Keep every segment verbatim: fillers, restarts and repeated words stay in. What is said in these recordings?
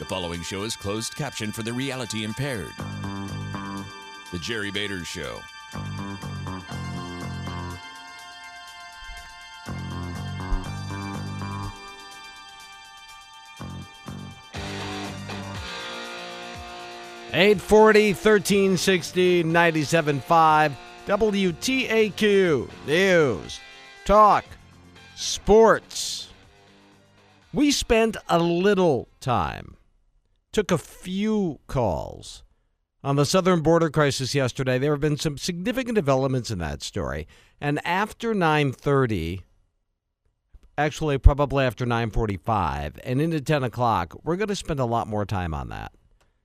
The following show is closed caption for the reality impaired. The Jerry Bader Show. eight forty, thirteen sixty, ninety-seven point five, W T A Q News, Talk, Sports. We spent a little time, took a few calls on the southern border crisis yesterday. There have been some significant developments in that story. And after nine thirty, actually probably after nine forty-five and into ten o'clock, we're going to spend a lot more time on that.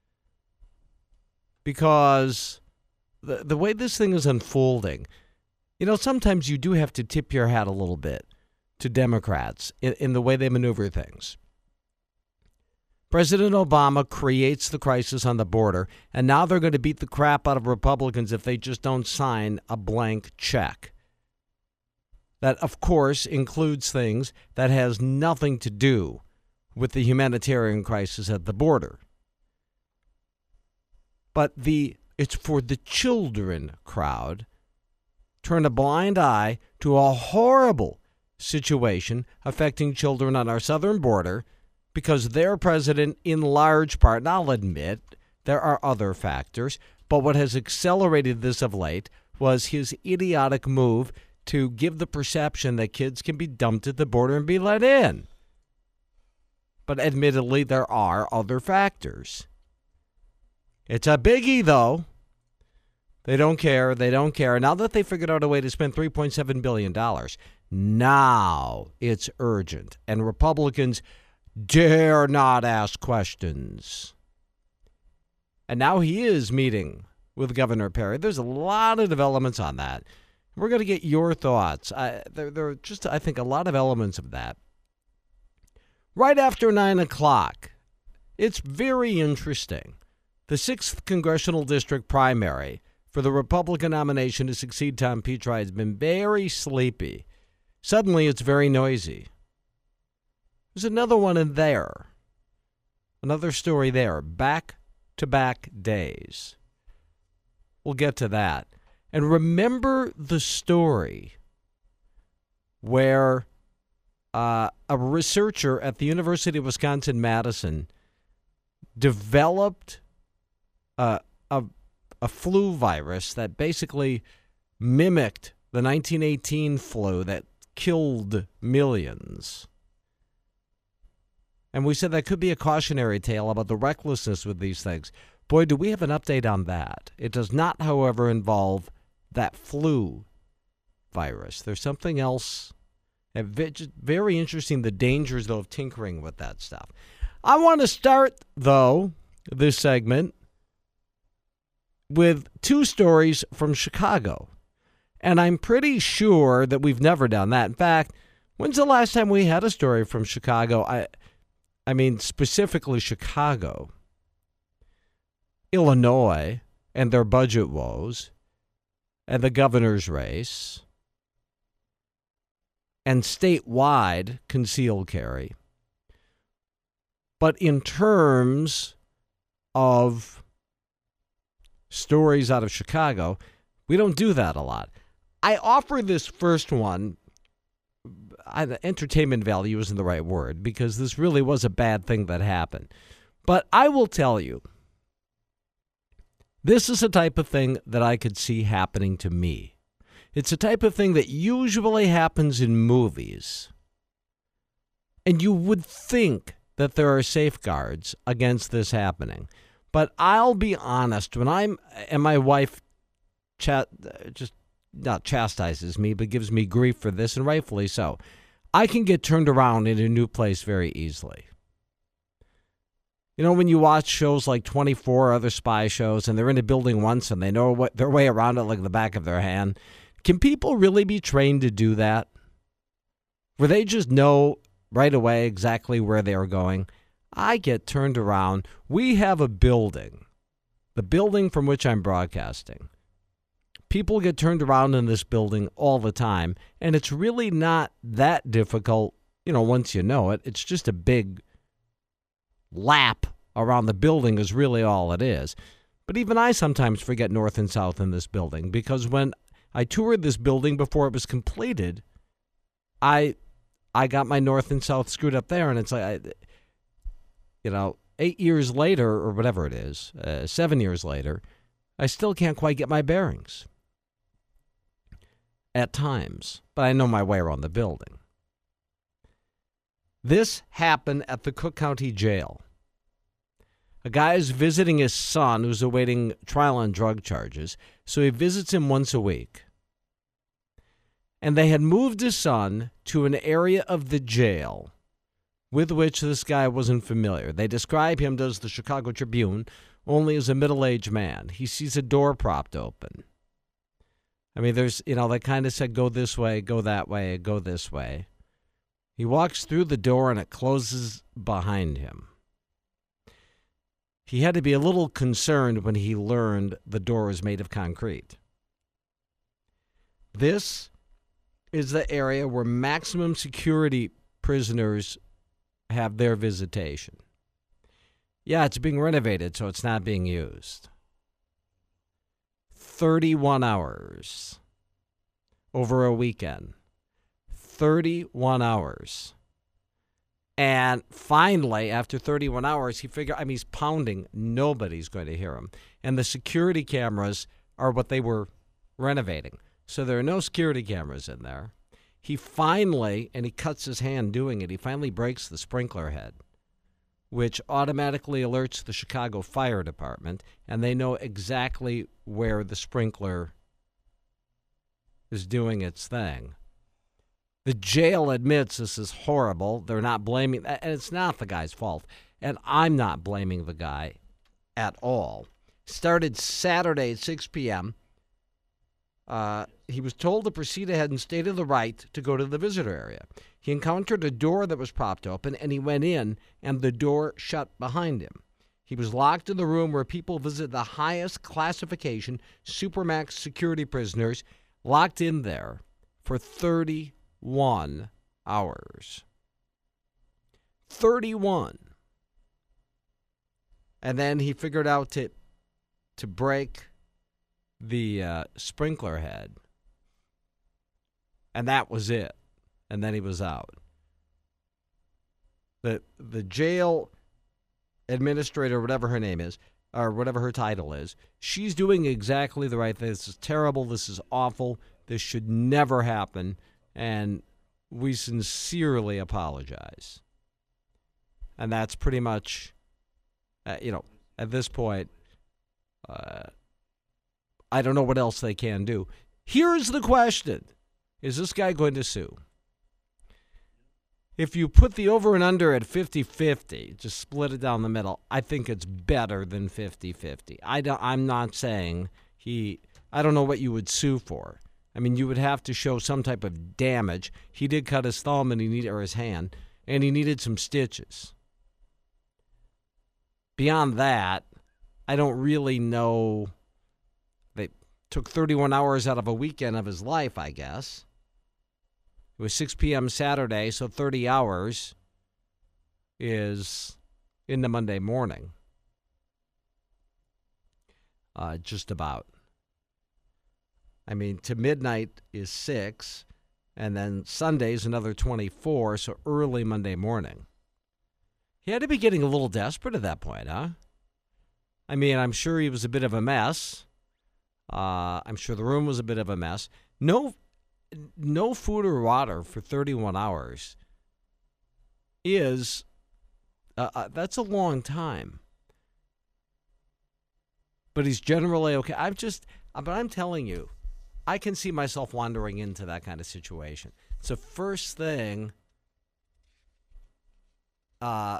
Because the the way this thing is unfolding, you know, sometimes you do have to tip your hat a little bit to Democrats in, in the way they maneuver things. President Obama creates the crisis on the border, and now they're going to beat the crap out of Republicans if they just don't sign a blank check. That, of course, includes things that has nothing to do with the humanitarian crisis at the border. But the it's for the children crowd turn a blind eye to a horrible situation affecting children on our southern border because their president, in large part, and I'll admit there are other factors, but what has accelerated this of late was his idiotic move to give the perception that kids can be dumped at the border and be let in. But admittedly, there are other factors. It's a biggie, though. They don't care. They don't care. Now that they figured out a way to spend three point seven billion dollars, now it's urgent. And Republicans dare not ask questions. And now he is meeting with Governor Perry. There's a lot of developments on that. We're going to get your thoughts. I, there, there are just, I think, a lot of elements of that. Right after nine o'clock, it's very interesting. The sixth Congressional District primary for the Republican nomination to succeed Tom Petri has been very sleepy. Suddenly, it's very noisy. There's another one in there. Another story there. Back-to-back days. We'll get to that. And remember the story where uh, a researcher at the University of Wisconsin-Madison developed Uh, a, a flu virus that basically mimicked the nineteen eighteen flu that killed millions. And we said that could be a cautionary tale about the recklessness with these things. Boy, do we have an update on that. It does not, however, involve that flu virus. There's something else. Very interesting, the dangers, though, of tinkering with that stuff. I want to start, though, this segment with two stories from Chicago. And I'm pretty sure that we've never done that. In fact, when's the last time we had a story from Chicago? I I mean, specifically Chicago. Illinois and their budget woes and the governor's race and statewide concealed carry. But in terms of stories out of Chicago, we don't do that a lot. I offer this first one, I, entertainment value isn't the right word, because this really was a bad thing that happened. But I will tell you, this is the type of thing that I could see happening to me. It's the type of thing that usually happens in movies. And you would think that there are safeguards against this happening. But I'll be honest, when I'm, and my wife cha- just not chastises me, but gives me grief for this, and rightfully so, I can get turned around in a new place very easily. You know, when you watch shows like twenty-four, other spy shows, and they're in a building once and they know what their way around it like the back of their hand, can people really be trained to do that? Where they just know right away exactly where they are going? I get turned around. We have a building, the building from which I'm broadcasting. People get turned around in this building all the time, and it's really not that difficult, you know, once you know it. It's just a big lap around the building is really all it is. But even I sometimes forget north and south in this building, because when I toured this building before it was completed, I I got my north and south screwed up there, and it's like, I, you know, eight years later, or whatever it is, uh, seven years later, I still can't quite get my bearings at times, but I know my way around the building. This happened at the Cook County Jail. A guy is visiting his son who's awaiting trial on drug charges, so he visits him once a week. And they had moved his son to an area of the jail with which this guy wasn't familiar. They describe him, does the Chicago Tribune, only as a middle-aged man. He sees a door propped open. I mean, there's, you know, they kind of said, go this way, go that way, go this way. He walks through the door and it closes behind him. He had to be a little concerned when he learned the door was made of concrete. This is the area where maximum security prisoners have their visitation. Yeah, it's being renovated, so it's not being used. thirty-one hours over a weekend. thirty-one hours. And finally, after thirty-one hours, he figured, I mean, he's pounding. Nobody's going to hear him. And the security cameras are what they were renovating. So there are no security cameras in there. He finally, and he cuts his hand doing it, he finally breaks the sprinkler head, which automatically alerts the Chicago Fire Department, and they know exactly where the sprinkler is doing its thing. The jail admits this is horrible. They're not blaming, and it's not the guy's fault. And I'm not blaming the guy at all. Started Saturday at six p.m. Uh, he was told to proceed ahead and stated the right to go to the visitor area. He encountered a door that was propped open, and he went in, and the door shut behind him. He was locked in the room where people visit the highest classification Supermax security prisoners, locked in there for thirty-one hours. thirty-one. And then he figured out to, to break the uh, sprinkler head. And that was it. And then he was out. The the jail administrator, whatever her name is, or whatever her title is, she's doing exactly the right thing. This is terrible. This is awful. This should never happen. And we sincerely apologize. And that's pretty much, uh, you know, at this point, uh, I don't know what else they can do. Here's the question. Is this guy going to sue? If you put the over and under at fifty-fifty, just split it down the middle, I think it's better than fifty-fifty. I don't, I'm not saying he, I don't know what you would sue for. I mean, you would have to show some type of damage. He did cut his thumb and he needed, or his hand, and he needed some stitches. Beyond that, I don't really know. They took thirty-one hours out of a weekend of his life, I guess. It was six p.m. Saturday, so thirty hours is into Monday morning. Uh, just about. I mean, to midnight is six, and then Sunday's another twenty-four, so early Monday morning. He had to be getting a little desperate at that point, huh? I mean, I'm sure he was a bit of a mess. Uh, I'm sure the room was a bit of a mess. No, no food or water for thirty-one hours is, uh, uh, that's a long time. But he's generally okay. I'm just, but I'm telling you, I can see myself wandering into that kind of situation. So first thing, uh,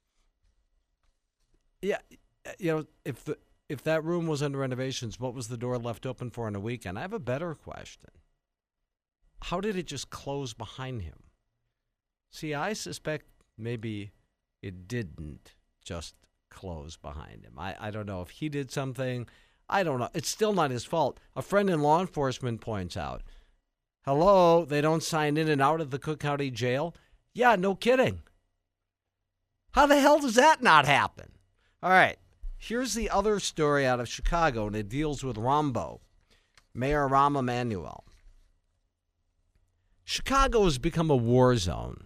yeah, you know, if the if that room was under renovations, what was the door left open for on a weekend? I have a better question. How did it just close behind him? See, I suspect maybe it didn't just close behind him. I, I don't know if he did something. I don't know. It's still not his fault. A friend in law enforcement points out, hello, they don't sign in and out of the Cook County Jail? Yeah, no kidding. How the hell does that not happen? All right. Here's the other story out of Chicago, and it deals with Rambo, Mayor Rahm Emanuel. Chicago has become a war zone.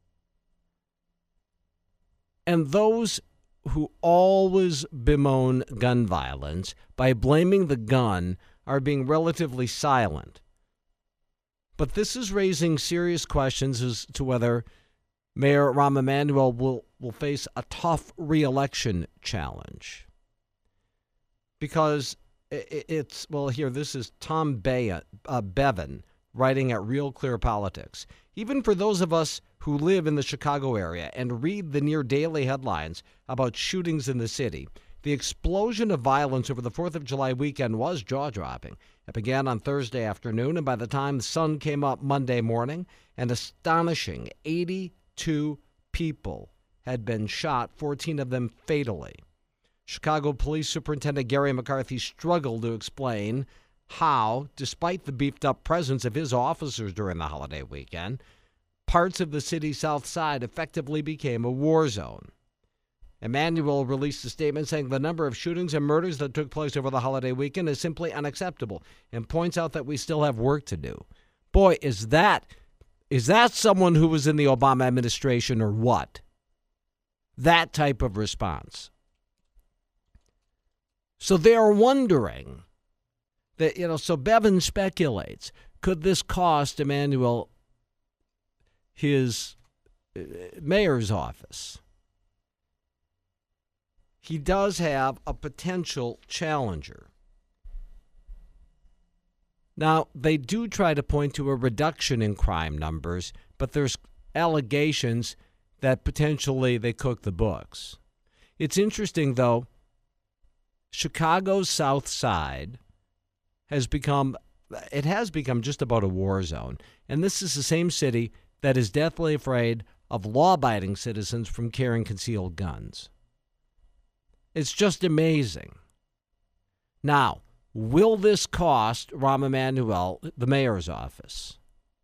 And those who always bemoan gun violence by blaming the gun are being relatively silent. But this is raising serious questions as to whether Mayor Rahm Emanuel will, will face a tough re-election challenge. Because it's, well, here, this is Tom Be- uh, Bevan writing at Real Clear Politics. Even for those of us who live in the Chicago area and read the near daily headlines about shootings in the city, the explosion of violence over the fourth of July weekend was jaw-dropping. It began on Thursday afternoon, and by the time the sun came up Monday morning, an astonishing eighty-two people had been shot, fourteen of them fatally. Chicago Police Superintendent Gary McCarthy struggled to explain how, despite the beefed-up presence of his officers during the holiday weekend, parts of the city's south side effectively became a war zone. Emanuel released a statement saying the number of shootings and murders that took place over the holiday weekend is simply unacceptable and points out that we still have work to do. Boy, is that is that someone who was in the Obama administration or what? That type of response. So they are wondering that, you know, so Bevan speculates, could this cost Emanuel his uh, mayor's office? He does have a potential challenger. Now, they do try to point to a reduction in crime numbers, but there's allegations that potentially they cook the books. It's interesting, though, Chicago's South Side has become, it has become just about a war zone. And this is the same city that is deathly afraid of law-abiding citizens from carrying concealed guns. It's just amazing. Now, will this cost Rahm Emanuel the mayor's office?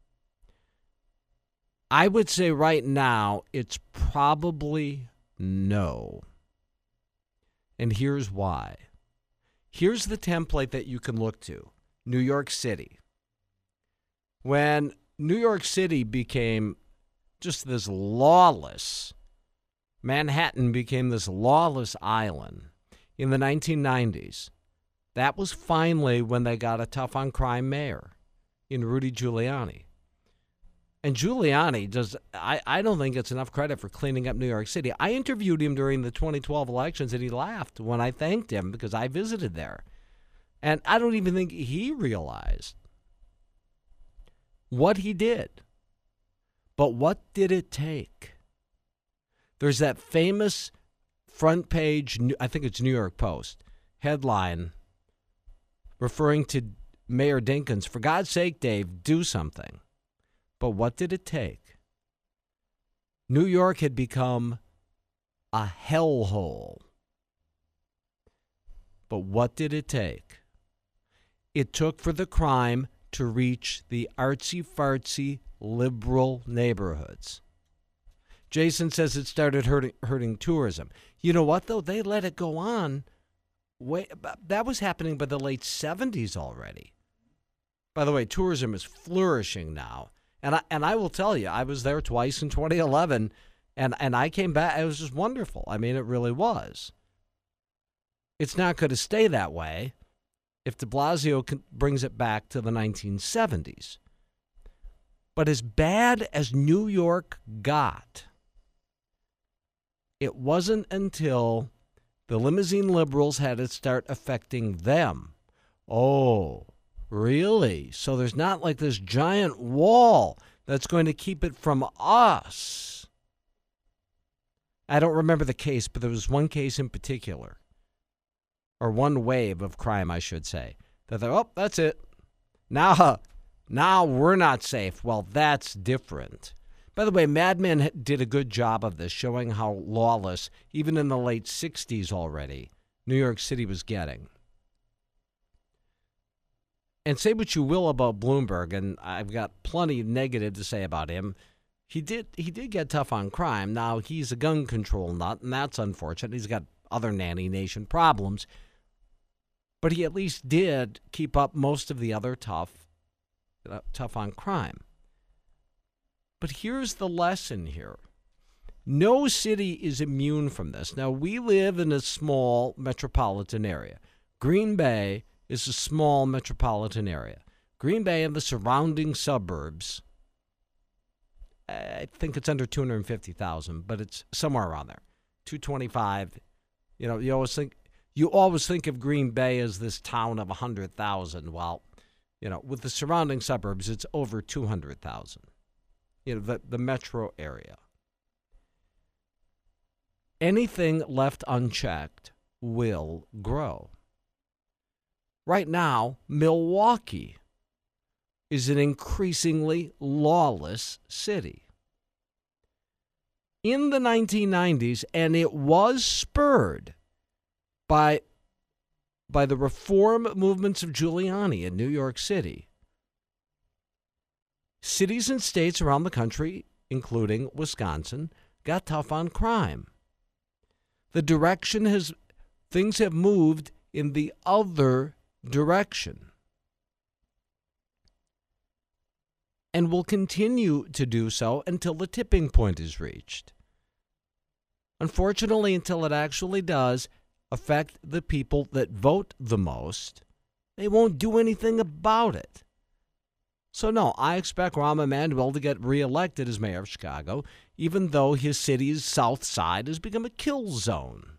I would say right now it's probably no. And here's why. Here's the template that you can look to. New York City. When New York City became just this lawless, Manhattan became this lawless island in the nineteen nineties. That was finally when they got a tough-on-crime mayor in Rudy Giuliani. And Giuliani does, I, I don't think it's enough credit for cleaning up New York City. I interviewed him during the twenty twelve elections, and he laughed when I thanked him because I visited there. And I don't even think he realized what he did. But what did it take? There's that famous front page, I think it's New York Post, headline referring to Mayor Dinkins, for God's sake, Dave, do something. But what did it take? New York had become a hellhole. But what did it take? It took for the crime to reach the artsy-fartsy liberal neighborhoods. Jason says it started hurting, hurting tourism. You know what, though? They let it go on. Way, that was happening by the late seventies already. By the way, tourism is flourishing now. And I, and I will tell you, I was there twice in twenty eleven, and, and I came back. It was just wonderful. I mean, it really was. It's not going to stay that way if de Blasio can, brings it back to the nineteen seventies. But as bad as New York got, it wasn't until the limousine liberals had it start affecting them. Oh, really? So there's not like this giant wall that's going to keep it from us. I don't remember the case, but there was one case in particular, or one wave of crime, I should say, that they're, oh, that's it. Now, now we're not safe. Well, that's different. By the way, Mad Men did a good job of this, showing how lawless, even in the late sixties already, New York City was getting. And say what you will about Bloomberg, and I've got plenty negative to say about him. He did he did get tough on crime. Now, he's a gun control nut, and that's unfortunate. He's got other nanny nation problems. But he at least did keep up most of the other tough, uh, tough on crime. But here's the lesson here. No city is immune from this. Now, we live in a small metropolitan area. Green Bay is a small metropolitan area. Green Bay and the surrounding suburbs, I think it's under two hundred fifty thousand, but it's somewhere around there. two twenty-five. You know, you always think you always think of Green Bay as this town of one hundred thousand. Well, you know, with the surrounding suburbs, it's over two hundred thousand. You know, the, the metro area. Anything left unchecked will grow. Right now, Milwaukee is an increasingly lawless city. In the nineteen nineties, and it was spurred by, by the reform movements of Giuliani in New York City, cities and states around the country, including Wisconsin, got tough on crime. The direction has, things have moved in the other direction. And will continue to do so until the tipping point is reached. Unfortunately, until it actually does affect the people that vote the most, they won't do anything about it. So no, I expect Rahm Emanuel to get reelected as mayor of Chicago, even though his city's south side has become a kill zone.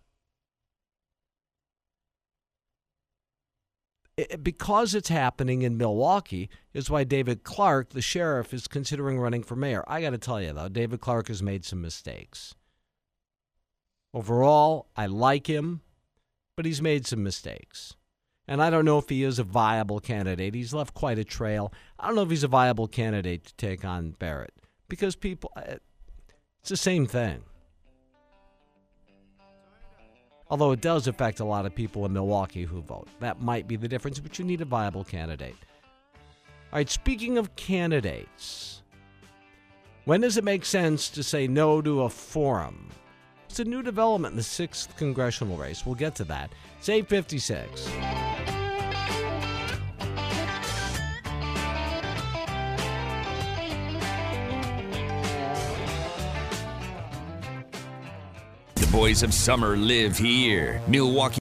It, because it's happening in Milwaukee is why David Clark, the sheriff, is considering running for mayor. I got to tell you, though, David Clark has made some mistakes. Overall, I like him, but he's made some mistakes. And I don't know if he is a viable candidate. He's left quite a trail. I don't know if he's a viable candidate to take on Barrett because people, it's the same thing. Although it does affect a lot of people in Milwaukee who vote. That might be the difference, but you need a viable candidate. All right, speaking of candidates, when does it make sense to say no to a forum? It's a new development in the sixth congressional race. We'll get to that. It's eight fifty-six. The boys of summer live here. Milwaukee